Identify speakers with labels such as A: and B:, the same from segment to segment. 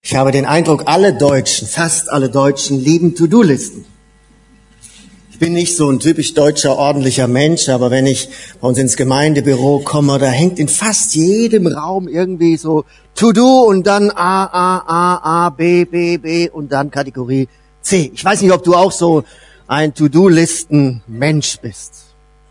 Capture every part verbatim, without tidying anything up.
A: Ich habe den Eindruck, alle Deutschen, fast alle Deutschen lieben To-Do-Listen. Ich bin nicht so ein typisch deutscher, ordentlicher Mensch, aber wenn ich bei uns ins Gemeindebüro komme, da hängt in fast jedem Raum irgendwie so To-Do und dann A, A, A, A, B, B, B und dann Kategorie C. Ich weiß nicht, ob du auch so ein To-Do-Listen-Mensch bist.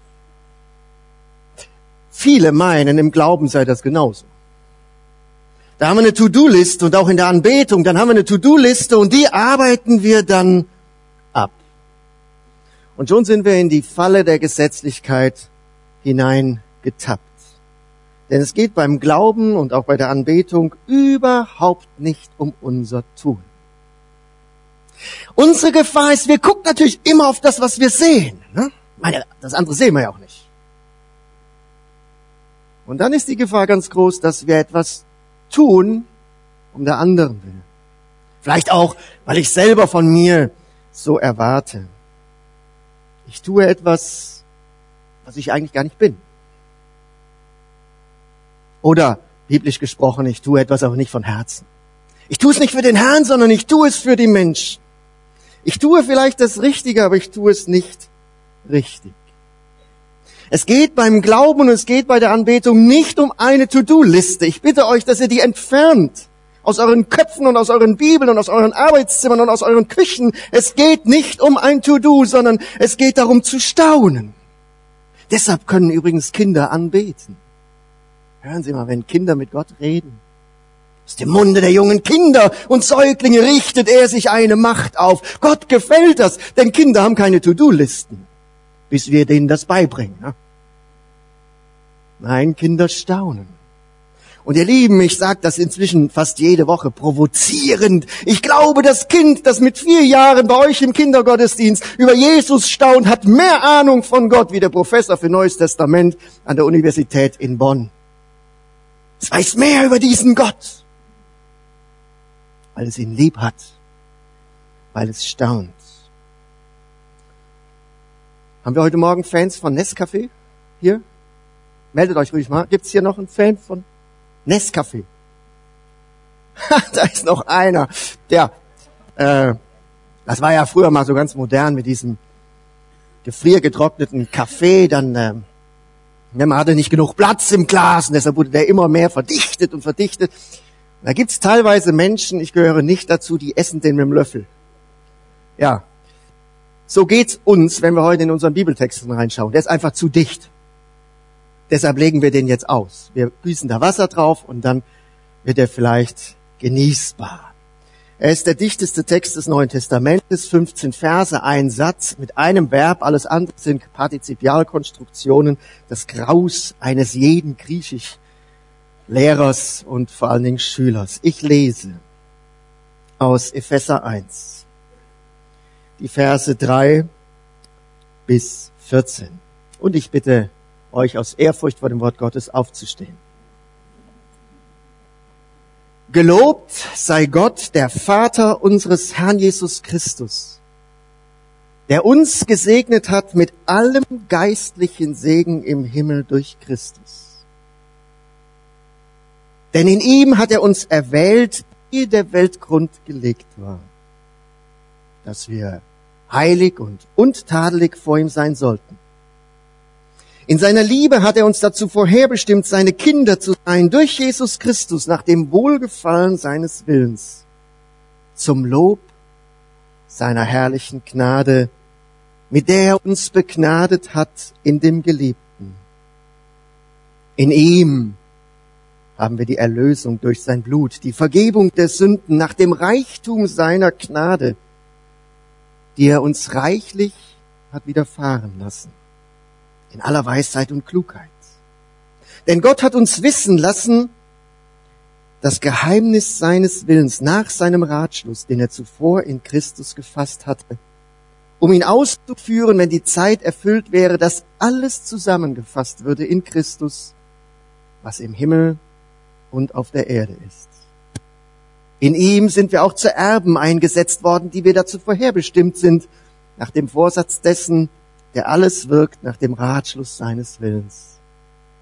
A: Viele meinen, im Glauben sei das genauso. Da haben wir eine To-Do-Liste und auch in der Anbetung, dann haben wir eine To-Do-Liste und die arbeiten wir dann ab. Und schon sind wir in die Falle der Gesetzlichkeit hineingetappt. Denn es geht beim Glauben und auch bei der Anbetung überhaupt nicht um unser Tun. Unsere Gefahr ist, wir gucken natürlich immer auf das, was wir sehen. Ne? Meine, das andere sehen wir ja auch nicht. Und dann ist die Gefahr ganz groß, dass wir etwas tun um der anderen willen. Vielleicht auch, weil ich selber von mir so erwarte. Ich tue etwas, was ich eigentlich gar nicht bin. Oder, biblisch gesprochen, ich tue etwas aber nicht von Herzen. Ich tue es nicht für den Herrn, sondern ich tue es für die Menschen. Ich tue vielleicht das Richtige, aber ich tue es nicht richtig. Es geht beim Glauben und es geht bei der Anbetung nicht um eine To-Do-Liste. Ich bitte euch, dass ihr die entfernt. Aus euren Köpfen und aus euren Bibeln und aus euren Arbeitszimmern und aus euren Küchen. Es geht nicht um ein To-Do, sondern es geht darum zu staunen. Deshalb können übrigens Kinder anbeten. Hören Sie mal, wenn Kinder mit Gott reden. Aus dem Munde der jungen Kinder und Säuglinge richtet er sich eine Macht auf. Gott gefällt das, denn Kinder haben keine To-Do-Listen, bis wir denen das beibringen. Ne? Nein, Kinder staunen. Und ihr Lieben, ich sage das inzwischen fast jede Woche provozierend. Ich glaube, das Kind, das mit vier Jahren bei euch im Kindergottesdienst über Jesus staunt, hat mehr Ahnung von Gott wie der Professor für Neues Testament an der Universität in Bonn. Es weiß mehr über diesen Gott, weil es ihn lieb hat, weil es staunt. Haben wir heute Morgen Fans von Nescafé hier? Meldet euch ruhig mal. Gibt's hier noch einen Fan von Nescafé? Da ist noch einer. Der, äh, das war ja früher mal so ganz modern mit diesem gefriergetrockneten Kaffee. Dann, äh, man hatte nicht genug Platz im Glas und deshalb wurde der immer mehr verdichtet und verdichtet. Und da gibt's teilweise Menschen, ich gehöre nicht dazu, die essen den mit dem Löffel. Ja, so geht's uns, wenn wir heute in unseren Bibeltexten reinschauen. Der ist einfach zu dicht. Deshalb legen wir den jetzt aus. Wir gießen da Wasser drauf und dann wird er vielleicht genießbar. Er ist der dichteste Text des Neuen Testamentes, fünfzehn Verse, ein Satz mit einem Verb. Alles andere sind Partizipialkonstruktionen, das Graus eines jeden Griechisch-Lehrers und vor allen Dingen Schülers. Ich lese aus Epheser eins, die Verse drei bis vierzehn. Und ich bitte euch aus Ehrfurcht vor dem Wort Gottes aufzustehen. Gelobt sei Gott, der Vater unseres Herrn Jesus Christus, der uns gesegnet hat mit allem geistlichen Segen im Himmel durch Christus. Denn in ihm hat er uns erwählt, ehe der Weltgrund gelegt war, dass wir heilig und untadelig vor ihm sein sollten. In seiner Liebe hat er uns dazu vorherbestimmt, seine Kinder zu sein, durch Jesus Christus, nach dem Wohlgefallen seines Willens, zum Lob seiner herrlichen Gnade, mit der er uns begnadet hat in dem Geliebten. In ihm haben wir die Erlösung durch sein Blut, die Vergebung der Sünden nach dem Reichtum seiner Gnade, die er uns reichlich hat widerfahren lassen. In aller Weisheit und Klugheit. Denn Gott hat uns wissen lassen, das Geheimnis seines Willens nach seinem Ratschluss, den er zuvor in Christus gefasst hatte, um ihn auszuführen, wenn die Zeit erfüllt wäre, dass alles zusammengefasst würde in Christus, was im Himmel und auf der Erde ist. In ihm sind wir auch zu Erben eingesetzt worden, die wir dazu vorherbestimmt sind, nach dem Vorsatz dessen, der alles wirkt nach dem Ratschluss seines Willens,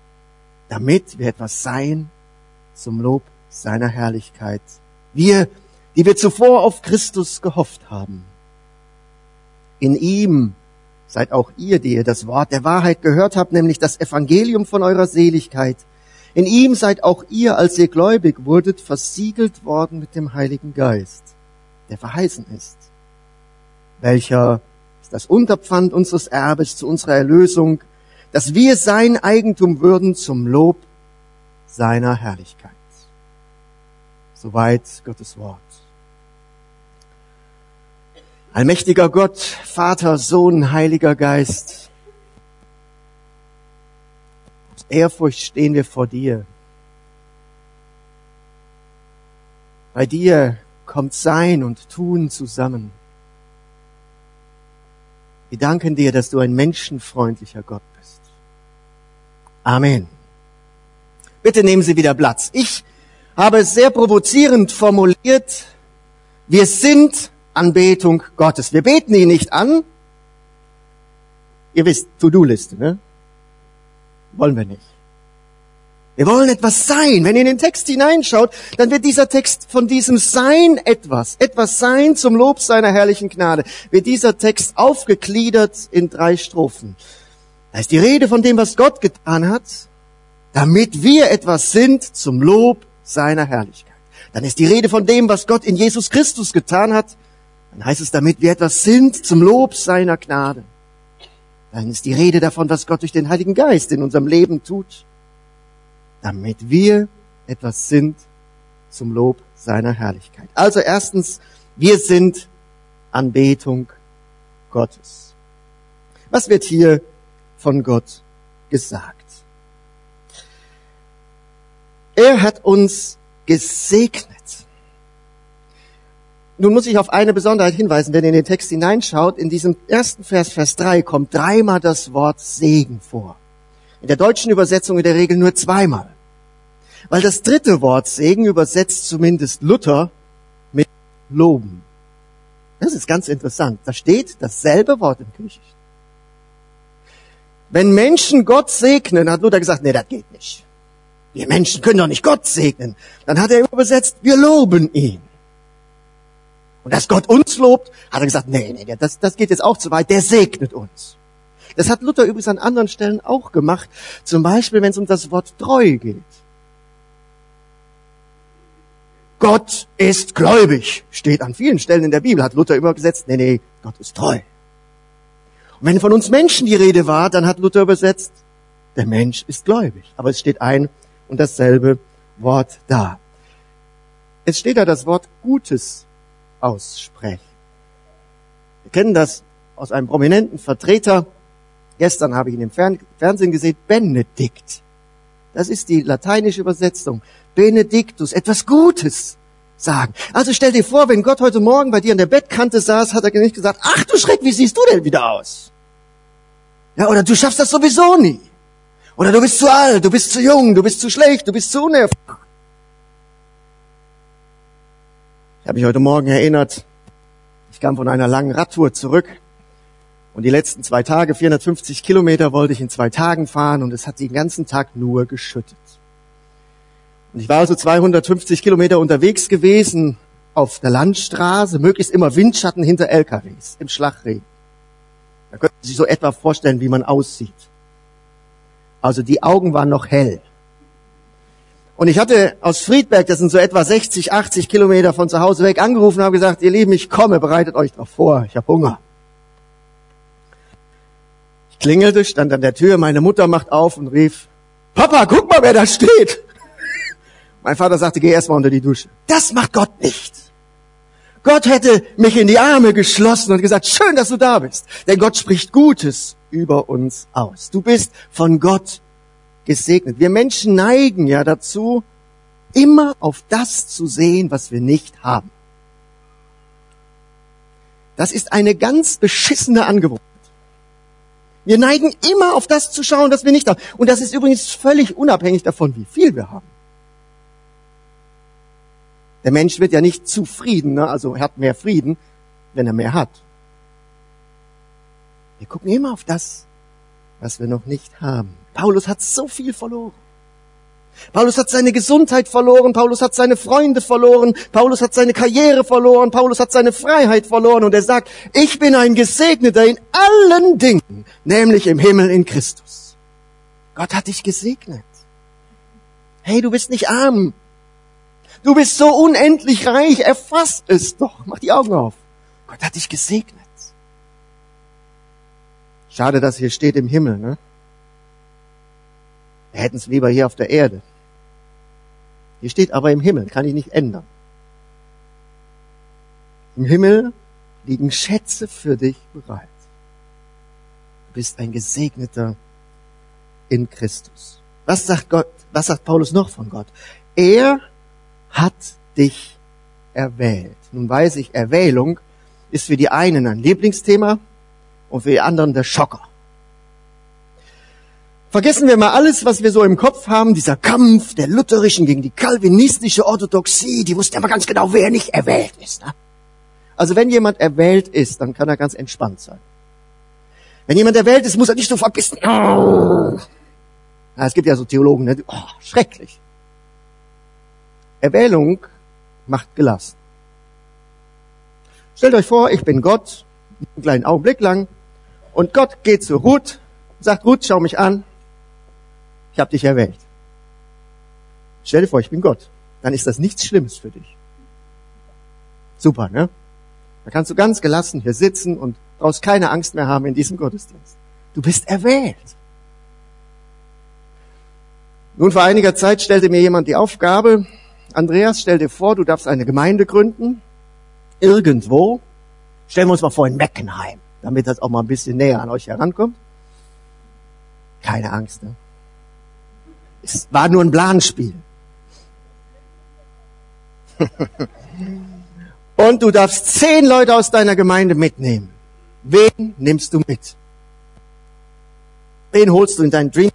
A: damit wir etwas sein zum Lob seiner Herrlichkeit. Wir, die wir zuvor auf Christus gehofft haben. In ihm seid auch ihr, die ihr das Wort der Wahrheit gehört habt, nämlich das Evangelium von eurer Seligkeit. In ihm seid auch ihr, als ihr gläubig wurdet, versiegelt worden mit dem Heiligen Geist, der verheißen ist, welcher ist das Unterpfand unseres Erbes zu unserer Erlösung, dass wir sein Eigentum würden zum Lob seiner Herrlichkeit. Soweit Gottes Wort. Allmächtiger Gott, Vater, Sohn, Heiliger Geist, aus Ehrfurcht stehen wir vor dir. Bei dir kommt Sein und Tun zusammen. Wir danken dir, dass du ein menschenfreundlicher Gott bist. Amen. Bitte nehmen Sie wieder Platz. Ich habe es sehr provozierend formuliert. Wir sind Anbetung Gottes. Wir beten ihn nicht an. Ihr wisst, To-Do-Liste, ne? Wollen wir nicht. Wir wollen etwas sein. Wenn ihr in den Text hineinschaut, dann wird dieser Text von diesem Sein etwas, etwas sein zum Lob seiner herrlichen Gnade, wird dieser Text aufgegliedert in drei Strophen. Da ist die Rede von dem, was Gott getan hat, damit wir etwas sind zum Lob seiner Herrlichkeit. Dann ist die Rede von dem, was Gott in Jesus Christus getan hat. Dann heißt es, damit wir etwas sind zum Lob seiner Gnade. Dann ist die Rede davon, was Gott durch den Heiligen Geist in unserem Leben tut, damit wir etwas sind zum Lob seiner Herrlichkeit. Also erstens, wir sind Anbetung Gottes. Was wird hier von Gott gesagt? Er hat uns gesegnet. Nun muss ich auf eine Besonderheit hinweisen, wenn ihr in den Text hineinschaut. In diesem ersten Vers, Vers drei, kommt dreimal das Wort Segen vor. In der deutschen Übersetzung in der Regel nur zweimal. Weil das dritte Wort Segen übersetzt zumindest Luther mit Loben. Das ist ganz interessant. Da steht dasselbe Wort im Griechischen. Wenn Menschen Gott segnen, hat Luther gesagt, nee, das geht nicht. Wir Menschen können doch nicht Gott segnen. Dann hat er übersetzt, wir loben ihn. Und dass Gott uns lobt, hat er gesagt, nee, nee, das, das geht jetzt auch zu weit, der segnet uns. Das hat Luther übrigens an anderen Stellen auch gemacht, zum Beispiel, wenn es um das Wort treu geht. Gott ist gläubig, steht an vielen Stellen in der Bibel, hat Luther übersetzt, nee, nee, Gott ist treu. Und wenn von uns Menschen die Rede war, dann hat Luther übersetzt, der Mensch ist gläubig. Aber es steht ein und dasselbe Wort da. Es steht da das Wort Gutes aussprechen. Wir kennen das aus einem prominenten Vertreter. Gestern habe ich ihn im Fern- Fernsehen gesehen, Benedikt. Das ist die lateinische Übersetzung. Benedictus, etwas Gutes sagen. Also stell dir vor, wenn Gott heute Morgen bei dir an der Bettkante saß, hat er nicht gesagt, ach du Schreck, wie siehst du denn wieder aus? Ja, oder du schaffst das sowieso nie. Oder du bist zu alt, du bist zu jung, du bist zu schlecht, du bist zu unerfahren. Ich habe mich heute Morgen erinnert, ich kam von einer langen Radtour zurück und die letzten zwei Tage, vierhundertfünfzig Kilometer, wollte ich in zwei Tagen fahren und es hat den ganzen Tag nur geschüttet. Und ich war also zweihundertfünfzig Kilometer unterwegs gewesen auf der Landstraße, möglichst immer Windschatten hinter L K Ws, im Schlagregen. Da können Sie sich so etwa vorstellen, wie man aussieht. Also die Augen waren noch hell. Und ich hatte aus Friedberg, das sind so etwa sechzig, achtzig Kilometer von zu Hause weg, angerufen und habe gesagt, ihr Lieben, ich komme, bereitet euch drauf vor, ich habe Hunger. Ich klingelte, stand an der Tür, meine Mutter macht auf und rief, Papa, guck mal, wer da steht. Mein Vater sagte, geh erst mal unter die Dusche. Das macht Gott nicht. Gott hätte mich in die Arme geschlossen und gesagt, schön, dass du da bist. Denn Gott spricht Gutes über uns aus. Du bist von Gott gesegnet. Wir Menschen neigen ja dazu, immer auf das zu sehen, was wir nicht haben. Das ist eine ganz beschissene Angewohnheit. Wir neigen immer auf das zu schauen, was wir nicht haben. Und das ist übrigens völlig unabhängig davon, wie viel wir haben. Der Mensch wird ja nicht zufriedener, also er hat mehr Frieden, wenn er mehr hat. Wir gucken immer auf das, was wir noch nicht haben. Paulus hat so viel verloren. Paulus hat seine Gesundheit verloren, Paulus hat seine Freunde verloren, Paulus hat seine Karriere verloren, Paulus hat seine Freiheit verloren und er sagt, ich bin ein Gesegneter in allen Dingen, nämlich im Himmel in Christus. Gott hat dich gesegnet. Hey, du bist nicht arm. Du bist so unendlich reich, erfass es doch. Mach die Augen auf. Gott hat dich gesegnet. Schade, dass hier steht im Himmel, ne? Wir hätten es lieber hier auf der Erde. Hier steht aber im Himmel, kann ich nicht ändern. Im Himmel liegen Schätze für dich bereit. Du bist ein Gesegneter in Christus. Was sagt Gott, was sagt Paulus noch von Gott? Er hat dich erwählt. Nun weiß ich, Erwählung ist für die einen ein Lieblingsthema und für die anderen der Schocker. Vergessen wir mal alles, was wir so im Kopf haben, dieser Kampf der lutherischen gegen die calvinistische Orthodoxie, die wusste aber ganz genau, wer nicht erwählt ist. Ne? Also wenn jemand erwählt ist, dann kann er ganz entspannt sein. Wenn jemand erwählt ist, muss er nicht so verbissen. Ja, es gibt ja so Theologen, ne? Oh, schrecklich. Erwählung macht gelassen. Stellt euch vor, ich bin Gott, einen kleinen Augenblick lang, und Gott geht zu Ruth, sagt, Ruth, schau mich an, ich habe dich erwählt. Stell dir vor, ich bin Gott. Dann ist das nichts Schlimmes für dich. Super, ne? Da kannst du ganz gelassen hier sitzen und brauchst keine Angst mehr haben in diesem Gottesdienst. Du bist erwählt. Nun, vor einiger Zeit stellte mir jemand die Aufgabe, Andreas, stell dir vor, du darfst eine Gemeinde gründen, irgendwo. Stellen wir uns mal vor in Meckenheim, damit das auch mal ein bisschen näher an euch herankommt. Keine Angst, ne? Es war nur ein Planspiel. Und du darfst zehn Leute aus deiner Gemeinde mitnehmen. Wen nimmst du mit? Wen holst du in dein Dream?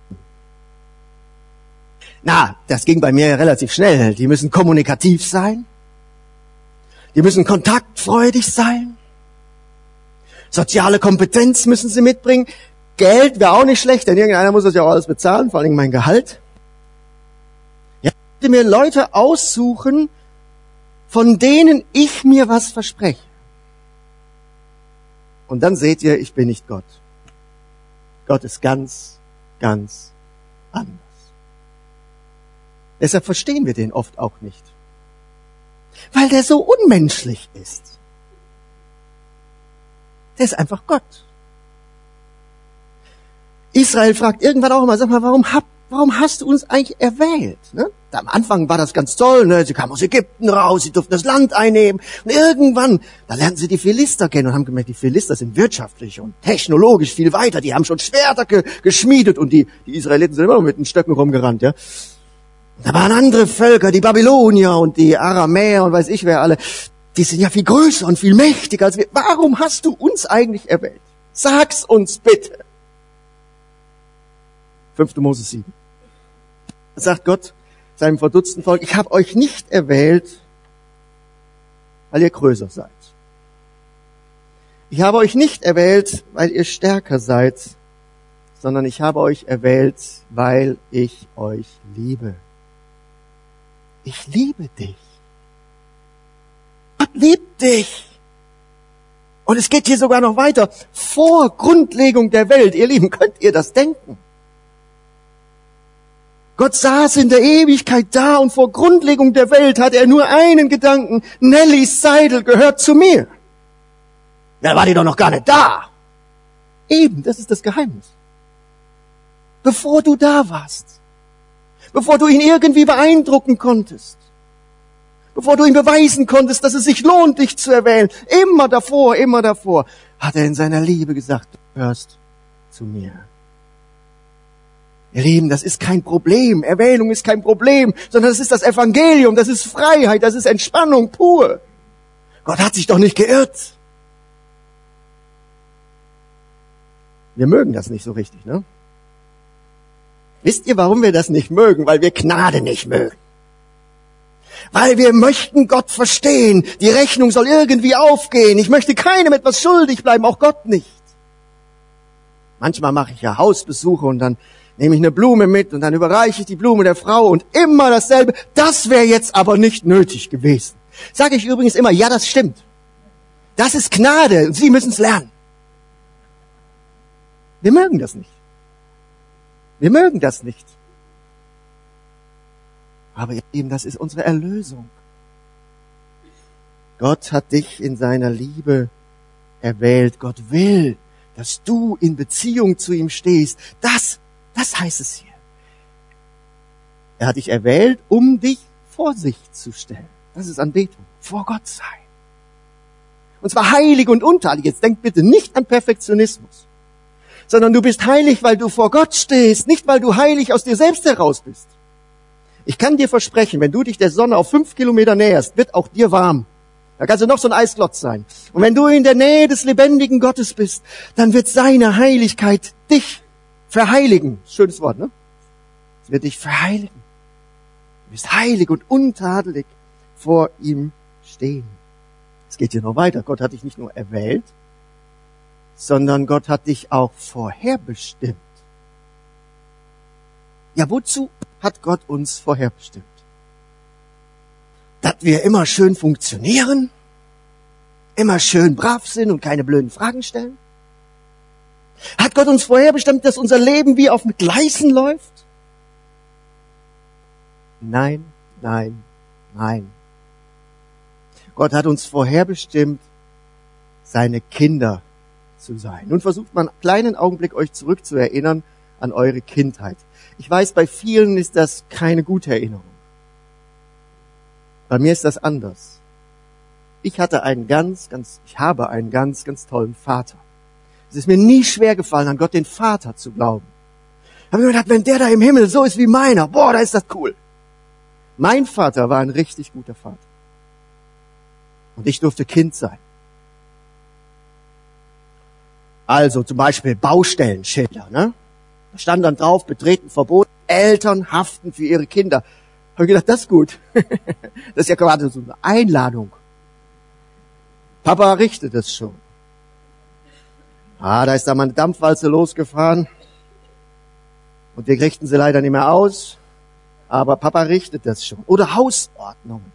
A: Na, das ging bei mir relativ schnell. Die müssen kommunikativ sein. Die müssen kontaktfreudig sein. Soziale Kompetenz müssen sie mitbringen. Geld wäre auch nicht schlecht, denn irgendeiner muss das ja auch alles bezahlen, vor allem mein Gehalt. Ja, ich wollte mir Leute aussuchen, von denen ich mir was verspreche. Und dann seht ihr, ich bin nicht Gott. Gott ist ganz, ganz anders. Deshalb verstehen wir den oft auch nicht. Weil der so unmenschlich ist. Der ist einfach Gott. Israel fragt irgendwann auch immer, sag mal, warum, hab, warum hast du uns eigentlich erwählt? Ne? Am Anfang war das ganz toll, ne? Sie kamen aus Ägypten raus, sie durften das Land einnehmen. Und irgendwann, da lernten sie die Philister kennen und haben gemerkt, die Philister sind wirtschaftlich und technologisch viel weiter. Die haben schon Schwerter ge- geschmiedet und die, die Israeliten sind immer mit den Stöcken rumgerannt. Ja? Da waren andere Völker, die Babylonier und die Aramäer und weiß ich wer alle. Die sind ja viel größer und viel mächtiger als wir. Warum hast du uns eigentlich erwählt? Sag's uns bitte. fünfte Mose sieben. Da sagt Gott seinem verdutzten Volk, ich habe euch nicht erwählt, weil ihr größer seid. Ich habe euch nicht erwählt, weil ihr stärker seid, sondern ich habe euch erwählt, weil ich euch liebe. Ich liebe dich. Gott liebt dich. Und es geht hier sogar noch weiter. Vor Grundlegung der Welt, ihr Lieben, könnt ihr das denken? Gott saß in der Ewigkeit da und vor Grundlegung der Welt hat er nur einen Gedanken. Nelly Seidel gehört zu mir. Da war die doch noch gar nicht da. Eben, das ist das Geheimnis. Bevor du da warst, bevor du ihn irgendwie beeindrucken konntest, bevor du ihm beweisen konntest, dass es sich lohnt, dich zu erwählen, immer davor, immer davor, hat er in seiner Liebe gesagt, du gehörst zu mir. Ihr Lieben, das ist kein Problem. Erwählung ist kein Problem, sondern das ist das Evangelium, das ist Freiheit, das ist Entspannung pur. Gott hat sich doch nicht geirrt. Wir mögen das nicht so richtig, ne? Wisst ihr, warum wir das nicht mögen? Weil wir Gnade nicht mögen. Weil wir möchten Gott verstehen. Die Rechnung soll irgendwie aufgehen. Ich möchte keinem etwas schuldig bleiben, auch Gott nicht. Manchmal mache ich ja Hausbesuche und dann Nehme ich eine Blume mit und dann überreiche ich die Blume der Frau und immer dasselbe. Das wäre jetzt aber nicht nötig gewesen. Sage ich übrigens immer, ja, das stimmt. Das ist Gnade und Sie müssen es lernen. Wir mögen das nicht. Wir mögen das nicht. Aber ihr Lieben, das ist unsere Erlösung. Gott hat dich in seiner Liebe erwählt. Gott will, dass du in Beziehung zu ihm stehst. Das, das heißt es hier. Er hat dich erwählt, um dich vor sich zu stellen. Das ist Anbetung. Vor Gott sein. Und zwar heilig und untadelig. Jetzt denk bitte nicht an Perfektionismus. Sondern du bist heilig, weil du vor Gott stehst, nicht weil du heilig aus dir selbst heraus bist. Ich kann dir versprechen, wenn du dich der Sonne auf fünf Kilometer näherst, wird auch dir warm. Da kannst du noch so ein Eisklotz sein. Und wenn du in der Nähe des lebendigen Gottes bist, dann wird seine Heiligkeit dich verheiligen. Schönes Wort, ne? Es wird dich verheiligen. Du bist heilig und untadelig vor ihm stehen. Es geht hier noch weiter. Gott hat dich nicht nur erwählt, sondern Gott hat dich auch vorherbestimmt. Ja, wozu hat Gott uns vorherbestimmt? Dass wir immer schön funktionieren, immer schön brav sind und keine blöden Fragen stellen? Hat Gott uns vorherbestimmt, dass unser Leben wie auf Gleisen läuft? Nein, nein, nein. Gott hat uns vorherbestimmt, seine Kinder zu sein. Nun versucht man einen kleinen Augenblick euch zurückzuerinnern an eure Kindheit. Ich weiß, bei vielen ist das keine gute Erinnerung. Bei mir ist das anders. Ich hatte einen ganz, ganz, ich habe einen ganz, ganz tollen Vater. Es ist mir nie schwer gefallen, an Gott den Vater zu glauben. Ich habe mir gedacht, wenn der da im Himmel so ist wie meiner, boah, da ist das cool. Mein Vater war ein richtig guter Vater. Und ich durfte Kind sein. Also zum Beispiel Baustellenschilder, ne? Da stand dann drauf, betreten verboten, Eltern haften für ihre Kinder. Habe ich gedacht, das ist gut. Das ist ja gerade so eine Einladung. Papa richtet es schon. Ah, da ist da mal eine Dampfwalze losgefahren. Und wir kriegten sie leider nicht mehr aus. Aber Papa richtet das schon. Oder Hausordnungen.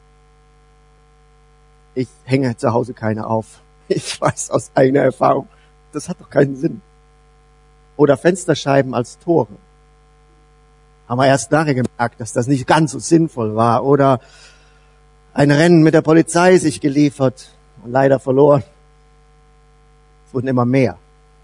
A: Ich hänge zu Hause keine auf. Ich weiß aus eigener Erfahrung, das hat doch keinen Sinn. Oder Fensterscheiben als Tore. Haben wir erst nachher gemerkt, dass das nicht ganz so sinnvoll war. Oder ein Rennen mit der Polizei sich geliefert und leider verloren. Es wurden immer mehr.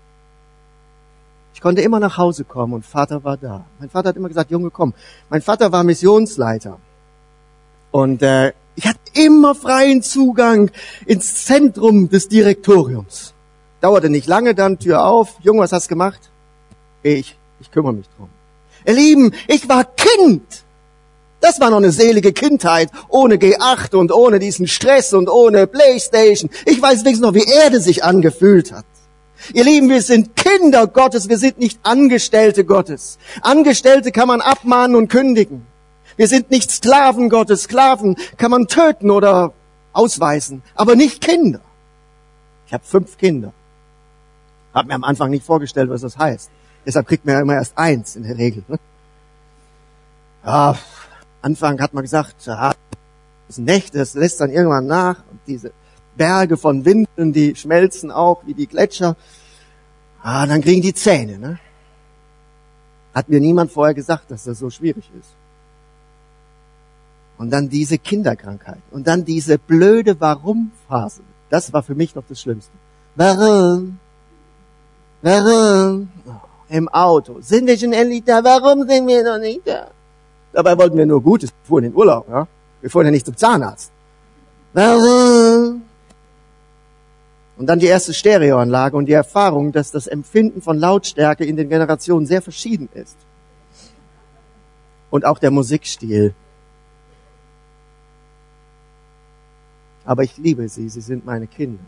A: Ich konnte immer nach Hause kommen und Vater war da. Mein Vater hat immer gesagt, Junge, komm. Mein Vater war Missionsleiter. Und äh, ich hatte immer freien Zugang ins Zentrum des Direktoriums. Dauerte nicht lange, dann Tür auf. Junge, was hast du gemacht? Ich, ich kümmere mich drum. Ihr Lieben, ich war Kind. Das war noch eine selige Kindheit, ohne G acht und ohne diesen Stress und ohne Playstation. Ich weiß wenigstens noch, wie Erde sich angefühlt hat. Ihr Lieben, wir sind Kinder Gottes, wir sind nicht Angestellte Gottes. Angestellte kann man abmahnen und kündigen. Wir sind nicht Sklaven Gottes. Sklaven kann man töten oder ausweisen, aber nicht Kinder. Ich habe fünf Kinder. Hab mir am Anfang nicht vorgestellt, was das heißt. Deshalb kriegt man ja immer erst eins in der Regel. Ne? Ja, am Anfang hat man gesagt, ja, das Nächte, das lässt dann irgendwann nach. Und diese Berge von Windeln, die schmelzen auch wie die Gletscher. Ah, dann kriegen die Zähne. Ne? Hat mir niemand vorher gesagt, dass das so schwierig ist. Und dann diese Kinderkrankheit. Und dann diese blöde Warum-Phase. Das war für mich noch das Schlimmste. Warum? Warum? Oh, im Auto. Sind wir schon endlich da? Warum sind wir noch nicht da? Dabei wollten wir nur Gutes. Wir fuhren in Urlaub. Ja? Wir fuhren ja nicht zum Zahnarzt. Warum? Und dann die erste Stereoanlage und die Erfahrung, dass das Empfinden von Lautstärke in den Generationen sehr verschieden ist. Und auch der Musikstil. Aber ich liebe sie, sie sind meine Kinder.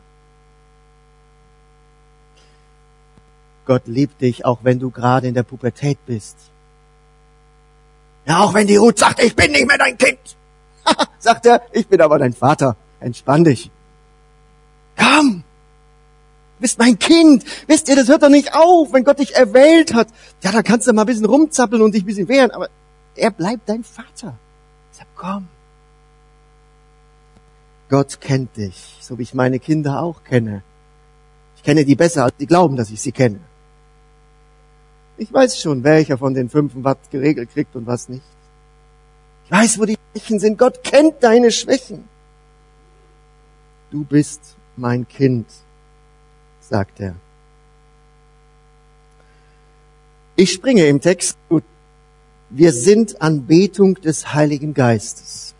A: Gott liebt dich, auch wenn du gerade in der Pubertät bist. Ja, auch wenn die Ruth sagt, ich bin nicht mehr dein Kind. Sagt er, ich bin aber dein Vater. Entspann dich. Komm. bist mein Kind. Wisst ihr, das hört doch nicht auf, wenn Gott dich erwählt hat. Ja, da kannst du mal ein bisschen rumzappeln und dich ein bisschen wehren, aber er bleibt dein Vater. Sag, komm. Gott kennt dich, so wie ich meine Kinder auch kenne. Ich kenne die besser, als die glauben, dass ich sie kenne. Ich weiß schon, welcher von den fünf Watt geregelt kriegt und was nicht. Ich weiß, wo die Schwächen sind. Gott kennt deine Schwächen. Du bist mein Kind, sagt er. Ich springe im Text. Wir sind Anbetung des Heiligen Geistes.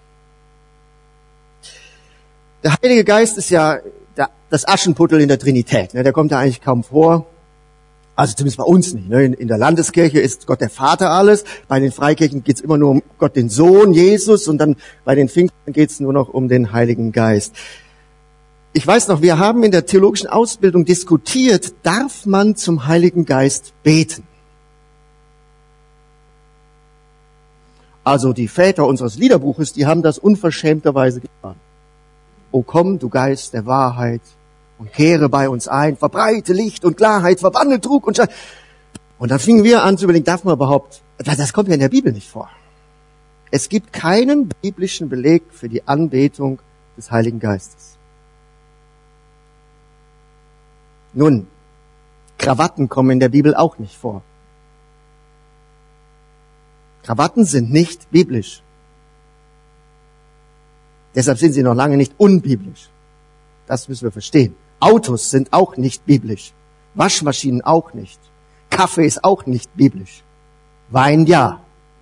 A: Der Heilige Geist ist ja das Aschenputtel in der Trinität. Der kommt da eigentlich kaum vor. Also zumindest bei uns nicht. In der Landeskirche ist Gott der Vater alles. Bei den Freikirchen geht es immer nur um Gott den Sohn, Jesus. Und dann bei den Pfingsten geht es nur noch um den Heiligen Geist. Ich weiß noch, wir haben in der theologischen Ausbildung diskutiert, darf man zum Heiligen Geist beten? Also die Väter unseres Liederbuches, die haben das unverschämterweise getan. O komm, du Geist der Wahrheit, und kehre bei uns ein, verbreite Licht und Klarheit, verwandle Trug und Schein. Und dann fingen wir an zu überlegen, darf man überhaupt, das kommt ja in der Bibel nicht vor. Es gibt keinen biblischen Beleg für die Anbetung des Heiligen Geistes. Nun, Krawatten kommen in der Bibel auch nicht vor. Krawatten sind nicht biblisch. Deshalb sind sie noch lange nicht unbiblisch. Das müssen wir verstehen. Autos sind auch nicht biblisch. Waschmaschinen auch nicht. Kaffee ist auch nicht biblisch. Wein ja.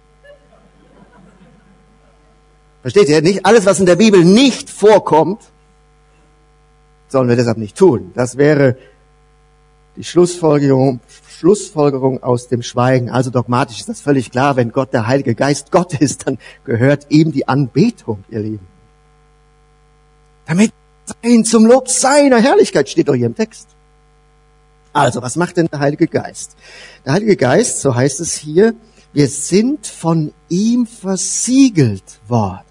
A: Versteht ihr? Nicht alles, was in der Bibel nicht vorkommt, sollen wir deshalb nicht tun. Das wäre die Schlussfolgerung, Schlussfolgerung aus dem Schweigen. Also dogmatisch ist das völlig klar. Wenn Gott der Heilige Geist Gott ist, dann gehört ihm die Anbetung, ihr Lieben. Damit sein zum Lob seiner Herrlichkeit, steht doch hier im Text. Also, was macht denn der Heilige Geist? Der Heilige Geist, so heißt es hier, wir sind von ihm versiegelt worden.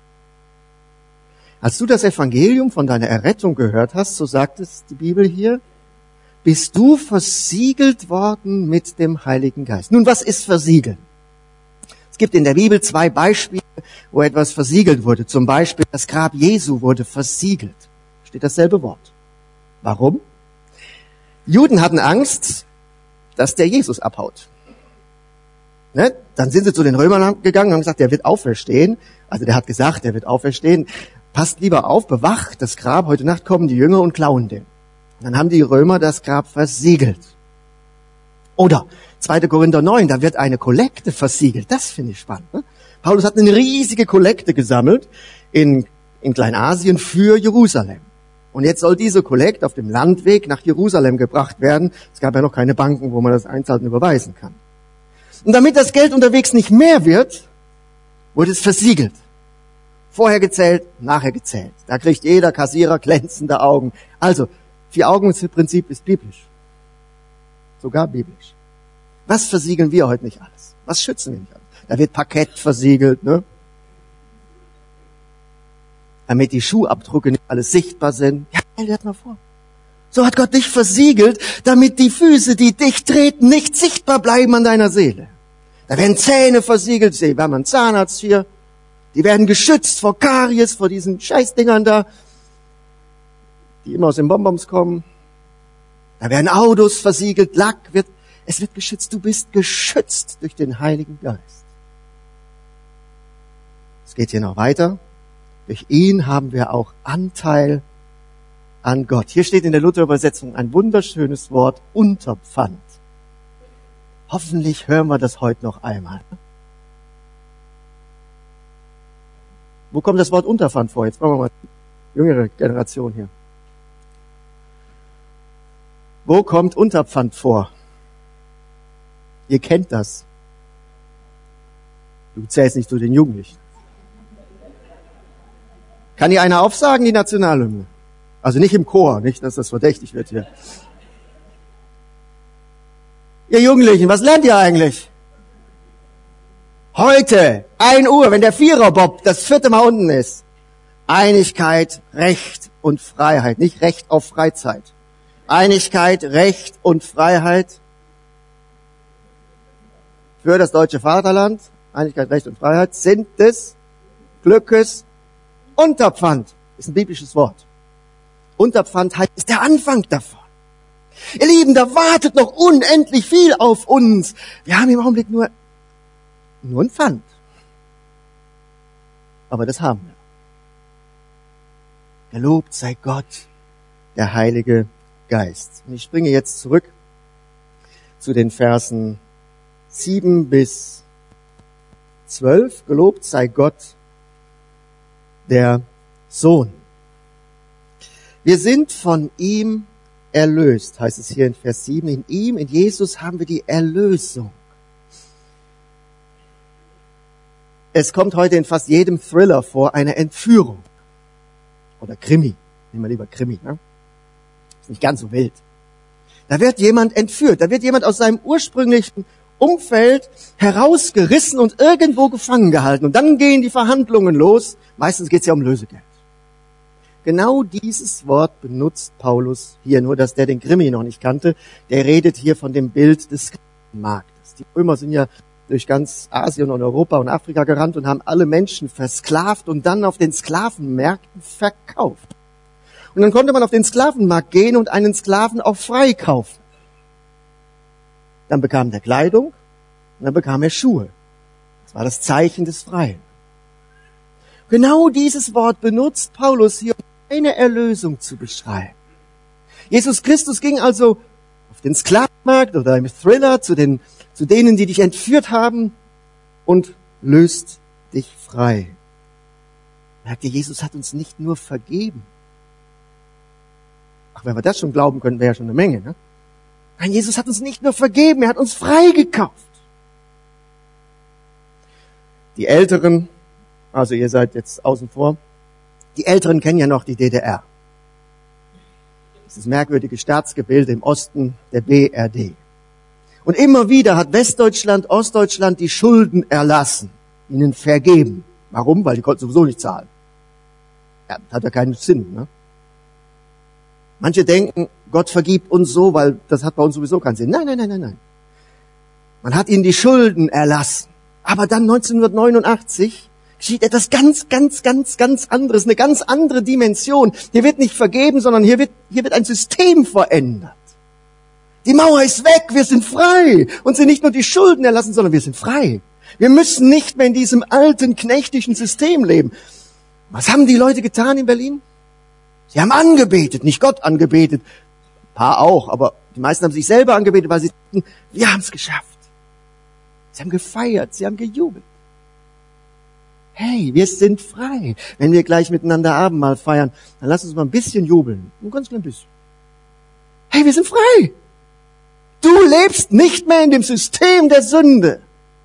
A: Als du das Evangelium von deiner Errettung gehört hast, so sagt es die Bibel hier, bist du versiegelt worden mit dem Heiligen Geist. Nun, was ist versiegeln? Es gibt in der Bibel zwei Beispiele, wo etwas versiegelt wurde. Zum Beispiel das Grab Jesu wurde versiegelt. Steht dasselbe Wort. Warum? Juden hatten Angst, dass der Jesus abhaut. Ne? Dann sind sie zu den Römern gegangen und haben gesagt, der wird auferstehen. Also der hat gesagt, der wird auferstehen. Passt lieber auf, bewacht das Grab. Heute Nacht kommen die Jünger und klauen den. Dann haben die Römer das Grab versiegelt. Oder zweiter Korinther neun, da wird eine Kollekte versiegelt. Das finde ich spannend. Ne? Paulus hat eine riesige Kollekte gesammelt in, in Kleinasien für Jerusalem. Und jetzt soll diese Kollekte auf dem Landweg nach Jerusalem gebracht werden. Es gab ja noch keine Banken, wo man das einzahlen und überweisen kann. Und damit das Geld unterwegs nicht mehr wird, wurde es versiegelt. Vorher gezählt, nachher gezählt. Da kriegt jeder Kassierer glänzende Augen. Also, Vier-Augen-Prinzip ist biblisch. Sogar biblisch. Was versiegeln wir heute nicht alles? Was schützen wir nicht alles? Da wird Parkett versiegelt, ne? Damit die Schuhabdrücke nicht alles sichtbar sind. Ja, stell dir das mal vor. So hat Gott dich versiegelt, damit die Füße, die dich treten, nicht sichtbar bleiben an deiner Seele. Da werden Zähne versiegelt, wir haben einen Zahnarzt hier. Die werden geschützt vor Karies, vor diesen Scheißdingern da, die immer aus den Bonbons kommen. Da werden Autos versiegelt, Lack wird, es wird geschützt. Du bist geschützt durch den Heiligen Geist. Es geht hier noch weiter. Durch ihn haben wir auch Anteil an Gott. Hier steht in der Luther-Übersetzung ein wunderschönes Wort, Unterpfand. Hoffentlich hören wir das heute noch einmal. Wo kommt das Wort Unterpfand vor? Jetzt fragen wir mal die jüngere Generation hier. Wo kommt Unterpfand vor? Ihr kennt das. Du zählst nicht zu den Jugendlichen. Kann hier einer aufsagen, die Nationalhymne? Also nicht im Chor, nicht, dass das verdächtig wird hier. Ihr Jugendlichen, was lernt ihr eigentlich? Heute, ein Uhr, wenn der Viererbob das vierte Mal unten ist. Einigkeit, Recht und Freiheit. Nicht Recht auf Freizeit. Einigkeit, Recht und Freiheit für das deutsche Vaterland, Einigkeit, Recht und Freiheit, sind des Glückes Unterpfand. Ist ein biblisches Wort. Unterpfand heißt, ist der Anfang davon. Ihr Lieben, da wartet noch unendlich viel auf uns. Wir haben im Augenblick nur, nur ein Pfand. Aber das haben wir. Gelobt sei Gott, der Heilige Geist. Und ich springe jetzt zurück zu den Versen sieben bis zwölf. Gelobt sei Gott, der Sohn. Wir sind von ihm erlöst, heißt es hier in Vers sieben. In ihm, in Jesus haben wir die Erlösung. Es kommt heute in fast jedem Thriller vor eine Entführung. Oder Krimi. Nehmen wir lieber Krimi, ne? Ist nicht ganz so wild. Da wird jemand entführt. Da wird jemand aus seinem ursprünglichen Umfeld herausgerissen und irgendwo gefangen gehalten. Und dann gehen die Verhandlungen los. Meistens geht es ja um Lösegeld. Genau dieses Wort benutzt Paulus hier, nur dass der den Krimi noch nicht kannte. Der redet hier von dem Bild des Sklavenmarktes. Die Römer sind ja durch ganz Asien und Europa und Afrika gerannt und haben alle Menschen versklavt und dann auf den Sklavenmärkten verkauft. Und dann konnte man auf den Sklavenmarkt gehen und einen Sklaven auch frei kaufen. Dann bekam der Kleidung und dann bekam er Schuhe. Das war das Zeichen des Freien. Genau dieses Wort benutzt Paulus hier, um eine Erlösung zu beschreiben. Jesus Christus ging also auf den Sklavenmarkt oder im Thriller zu den, zu denen, die dich entführt haben und löst dich frei. Merkt ihr, Jesus hat uns nicht nur vergeben. Ach, wenn wir das schon glauben können, wäre ja schon eine Menge, ne? Nein, Jesus hat uns nicht nur vergeben, er hat uns freigekauft. Die Älteren, also ihr seid jetzt außen vor, die Älteren kennen ja noch die D D R. Das ist merkwürdige Staatsgebilde im Osten der B R D. Und immer wieder hat Westdeutschland, Ostdeutschland die Schulden erlassen, ihnen vergeben. Warum? Weil die konnten sowieso nicht zahlen. Ja, das hat ja keinen Sinn, ne? Manche denken, Gott vergibt uns so, weil das hat bei uns sowieso keinen Sinn. Nein, nein, nein, nein, nein. Man hat ihnen die Schulden erlassen. Aber dann neunzehnhundertneunundachtzig geschieht etwas ganz, ganz, ganz, ganz anderes, eine ganz andere Dimension. Hier wird nicht vergeben, sondern hier wird, hier wird ein System verändert. Die Mauer ist weg, wir sind frei. Uns sind nicht nur die Schulden erlassen, sondern wir sind frei. Wir müssen nicht mehr in diesem alten, knechtischen System leben. Was haben die Leute getan in Berlin? Sie haben angebetet, nicht Gott angebetet. Ein paar auch, aber die meisten haben sich selber angebetet, weil sie dachten, wir haben es geschafft. Sie haben gefeiert, sie haben gejubelt. Hey, wir sind frei. Wenn wir gleich miteinander Abendmahl feiern, dann lass uns mal ein bisschen jubeln. Ein ganz klein bisschen. Hey, wir sind frei. Du lebst nicht mehr in dem System der Sünde.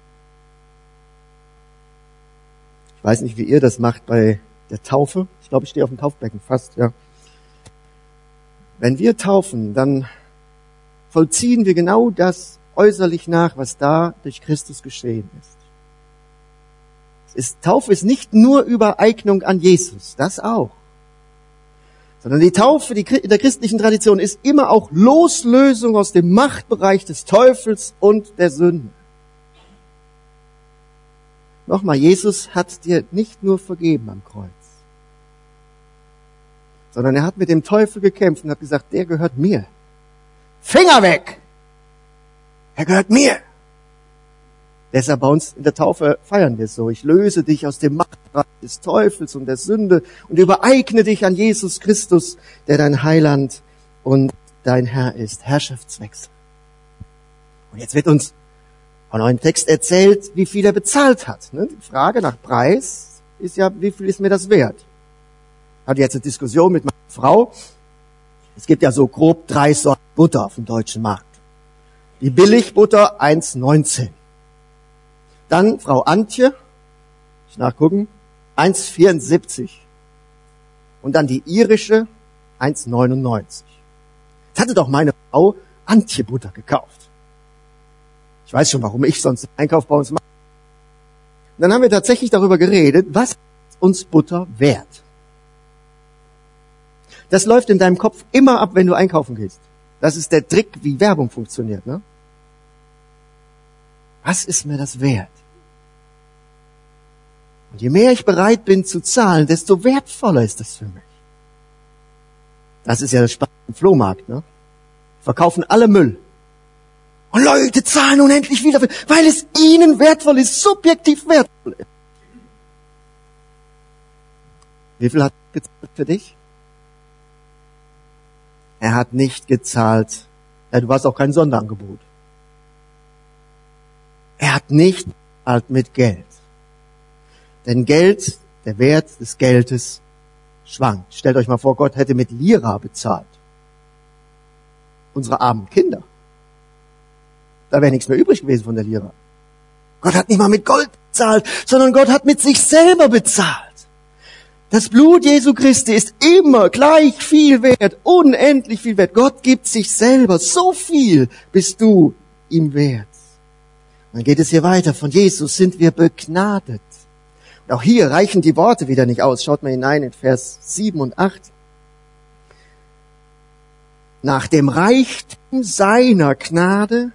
A: Ich weiß nicht, wie ihr das macht bei der Taufe. Ich glaube, ich stehe auf dem Taufbecken, fast, ja. Wenn wir taufen, dann vollziehen wir genau das äußerlich nach, was da durch Christus geschehen ist. Es ist Taufe ist nicht nur Übereignung an Jesus, das auch. Sondern die Taufe die, in der christlichen Tradition ist immer auch Loslösung aus dem Machtbereich des Teufels und der Sünde. Nochmal, Jesus hat dir nicht nur vergeben am Kreuz, sondern er hat mit dem Teufel gekämpft und hat gesagt, der gehört mir. Finger weg! Er gehört mir. Deshalb bei uns in der Taufe feiern wir es so. Ich löse dich aus dem Machtbereich des Teufels und der Sünde und übereigne dich an Jesus Christus, der dein Heiland und dein Herr ist. Herrschaftswechsel. Und jetzt wird uns von einem Text erzählt, wie viel er bezahlt hat. Die Frage nach Preis ist ja, wie viel ist mir das wert? Ich hatte jetzt eine Diskussion mit meiner Frau. Es gibt ja so grob drei Sorten Butter auf dem deutschen Markt. Die Billigbutter eins neunzehn. Dann Frau Antje, ich nachgucken, eins vierundsiebzig. Und dann die irische eins neunundneunzig. Jetzt hatte doch meine Frau Antje Butter gekauft. Ich weiß schon, warum ich sonst den Einkauf bei uns mache. Und dann haben wir tatsächlich darüber geredet, was ist uns Butter wert? Das läuft in deinem Kopf immer ab, wenn du einkaufen gehst. Das ist der Trick, wie Werbung funktioniert, ne? Was ist mir das wert? Und je mehr ich bereit bin zu zahlen, desto wertvoller ist das für mich. Das ist ja das Spannende im Flohmarkt, ne? Verkaufen alle Müll. Und Leute zahlen unendlich wieder, weil es ihnen wertvoll ist, subjektiv wertvoll ist. Wie viel hat er gezahlt für dich? Er hat nicht gezahlt. Ja, du warst auch kein Sonderangebot. Er hat nicht gezahlt mit Geld. Denn Geld, der Wert des Geldes schwankt. Stellt euch mal vor, Gott hätte mit Lira bezahlt. Unsere armen Kinder. Da wäre nichts mehr übrig gewesen von der Lira. Gott hat nicht mal mit Gold bezahlt, sondern Gott hat mit sich selber bezahlt. Das Blut Jesu Christi ist immer gleich viel wert, unendlich viel wert. Gott gibt sich selber so viel, bist du ihm wert. Und dann geht es hier weiter. Von Jesus sind wir begnadet. Und auch hier reichen die Worte wieder nicht aus. Schaut mal hinein in Vers sieben und acht. Nach dem Reichtum seiner Gnade,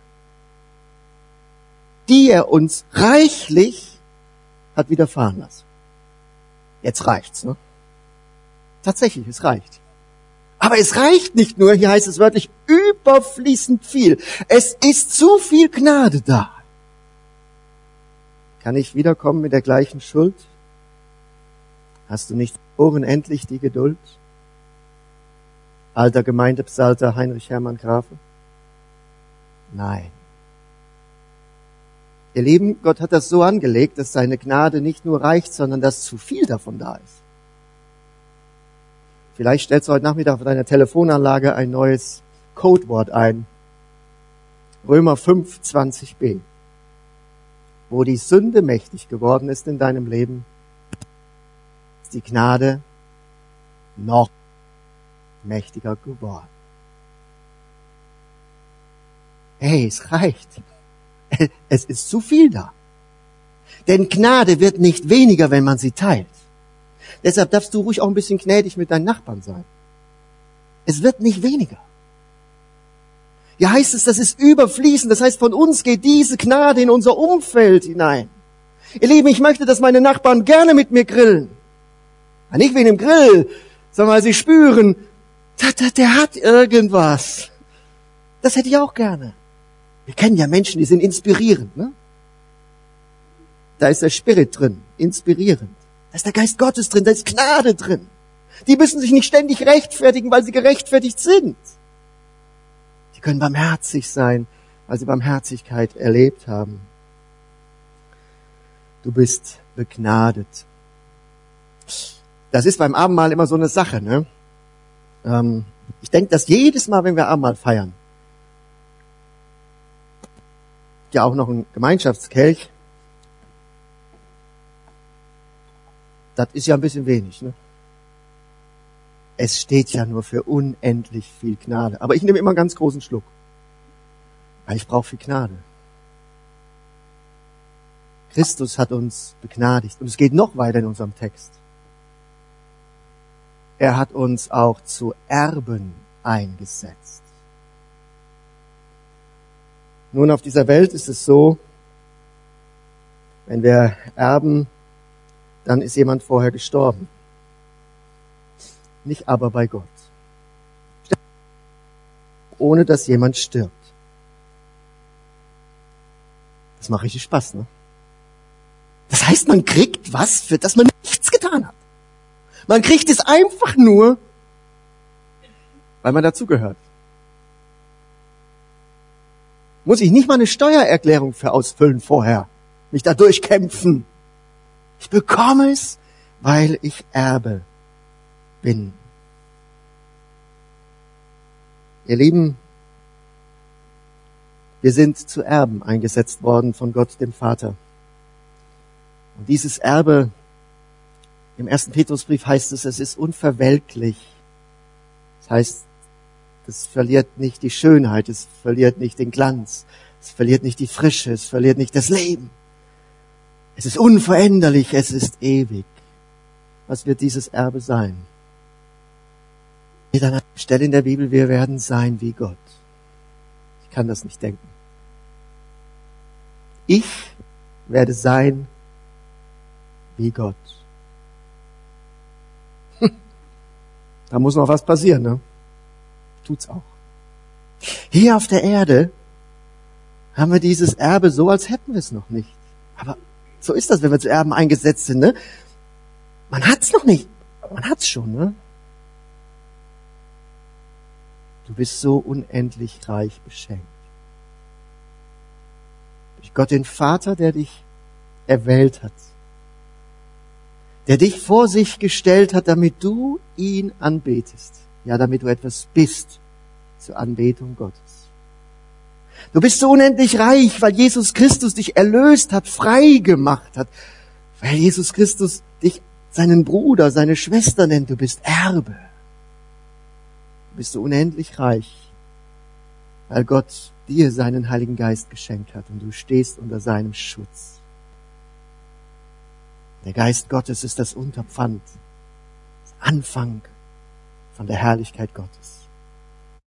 A: die er uns reichlich hat widerfahren lassen. Jetzt reicht's, ne? Tatsächlich, es reicht. Aber es reicht nicht nur, hier heißt es wörtlich, überfließend viel. Es ist zu viel Gnade da. Kann ich wiederkommen mit der gleichen Schuld? Hast du nicht unendlich die Geduld? Alter Gemeindepsalter Heinrich Hermann Grafe? Nein. Ihr Lieben, Gott hat das so angelegt, dass seine Gnade nicht nur reicht, sondern dass zu viel davon da ist. Vielleicht stellst du heute Nachmittag auf deiner Telefonanlage ein neues Codewort ein. Römer fünf, zwanzig b. Wo die Sünde mächtig geworden ist in deinem Leben, ist die Gnade noch mächtiger geworden. Hey, es reicht. Es ist zu viel da. Denn Gnade wird nicht weniger, wenn man sie teilt. Deshalb darfst du ruhig auch ein bisschen gnädig mit deinen Nachbarn sein. Es wird nicht weniger. Hier heißt es, das ist überfließend. Das heißt, von uns geht diese Gnade in unser Umfeld hinein. Ihr Lieben, ich möchte, dass meine Nachbarn gerne mit mir grillen. Nicht wegen dem Grill, sondern weil sie spüren, der, der, der hat irgendwas. Das hätte ich auch gerne. Wir kennen ja Menschen, die sind inspirierend, ne? Da ist der Spirit drin, inspirierend. Da ist der Geist Gottes drin, da ist Gnade drin. Die müssen sich nicht ständig rechtfertigen, weil sie gerechtfertigt sind. Die können barmherzig sein, weil sie Barmherzigkeit erlebt haben. Du bist begnadet. Das ist beim Abendmahl immer so eine Sache, ne? Ähm, ich denke, dass jedes Mal, wenn wir Abendmahl feiern, ja auch noch ein Gemeinschaftskelch, das ist ja ein bisschen wenig, ne? Es steht ja nur für unendlich viel Gnade. Aber ich nehme immer einen ganz großen Schluck, weil ich brauche viel Gnade. Christus hat uns begnadigt. Und es geht noch weiter in unserem Text. Er hat uns auch zu Erben eingesetzt. Nun, auf dieser Welt ist es so, wenn wir erben, dann ist jemand vorher gestorben. Nicht aber bei Gott. Ohne dass jemand stirbt. Das macht richtig Spaß, ne? Das heißt, man kriegt was, für das man nichts getan hat. Man kriegt es einfach nur, weil man dazugehört. Muss ich nicht mal eine Steuererklärung für ausfüllen vorher, mich da durchkämpfen. Ich bekomme es, weil ich Erbe bin. Ihr Lieben, wir sind zu Erben eingesetzt worden von Gott, dem Vater. Und dieses Erbe, im ersten Petrusbrief heißt es, es ist unverwelklich. Das heißt, es verliert nicht die Schönheit, es verliert nicht den Glanz, es verliert nicht die Frische, es verliert nicht das Leben. Es ist unveränderlich, es ist ewig. Was wird dieses Erbe sein? Mit einer Stelle in der Bibel, wir werden sein wie Gott. Ich kann das nicht denken. Ich werde sein wie Gott. Hm. Da muss noch was passieren, ne? Tut's auch. Hier auf der Erde haben wir dieses Erbe so, als hätten wir es noch nicht. Aber so ist das, wenn wir zu Erben eingesetzt sind, ne? Man hat's noch nicht. Man hat's schon, ne? Du bist so unendlich reich beschenkt. Durch Gott den Vater, der dich erwählt hat. Der dich vor sich gestellt hat, damit du ihn anbetest. Ja, damit du etwas bist zur Anbetung Gottes. Du bist so unendlich reich, weil Jesus Christus dich erlöst hat, frei gemacht hat. Weil Jesus Christus dich seinen Bruder, seine Schwester nennt. Du bist Erbe. Du bist so unendlich reich, weil Gott dir seinen Heiligen Geist geschenkt hat und du stehst unter seinem Schutz. Der Geist Gottes ist das Unterpfand, das Anfang von der Herrlichkeit Gottes.